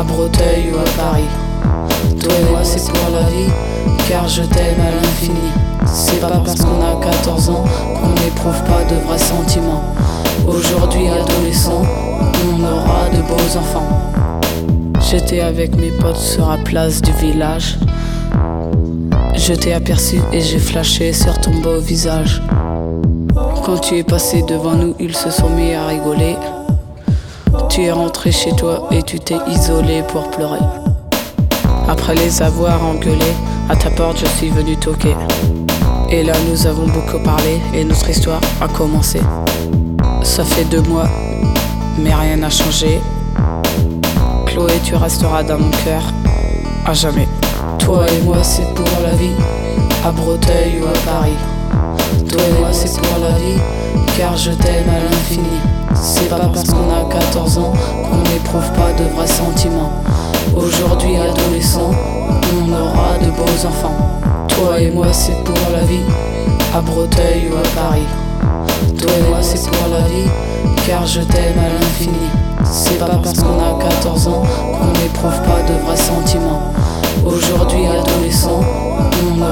à Breteuil ou à Paris. Toi et moi c'est pour la vie, car je t'aime à l'infini. C'est pas parce qu'on a 14 ans qu'on n'éprouve pas de vrais sentiments. Aujourd'hui adolescent, on aura de beaux enfants. J'étais avec mes potes sur la place du village. Je t'ai aperçu et j'ai flashé sur ton beau visage. Quand tu es passé devant nous, ils se sont mis à rigoler. Tu es rentré chez toi et tu t'es isolé pour pleurer. Après les avoir engueulés, à ta porte je suis venu toquer. Et là nous avons beaucoup parlé et notre histoire a commencé. Ça fait 2 mois, mais rien n'a changé. Chloé, tu resteras dans mon cœur à jamais. Toi et moi c'est pour la vie, à Breteuil ou à Paris. Toi et moi c'est pour la vie, car je t'aime à l'infini. C'est pas parce qu'on a 14 ans qu'on n'éprouve pas de vrais sentiments. Aujourd'hui adolescent, on aura de beaux enfants. Toi et moi c'est pour la vie, à Breteuil ou à Paris. Toi et moi c'est pour la vie, car je t'aime à l'infini. C'est pas parce qu'on a 14 ans qu'on n'éprouve pas de vrais sentiments. Aujourd'hui adolescent, on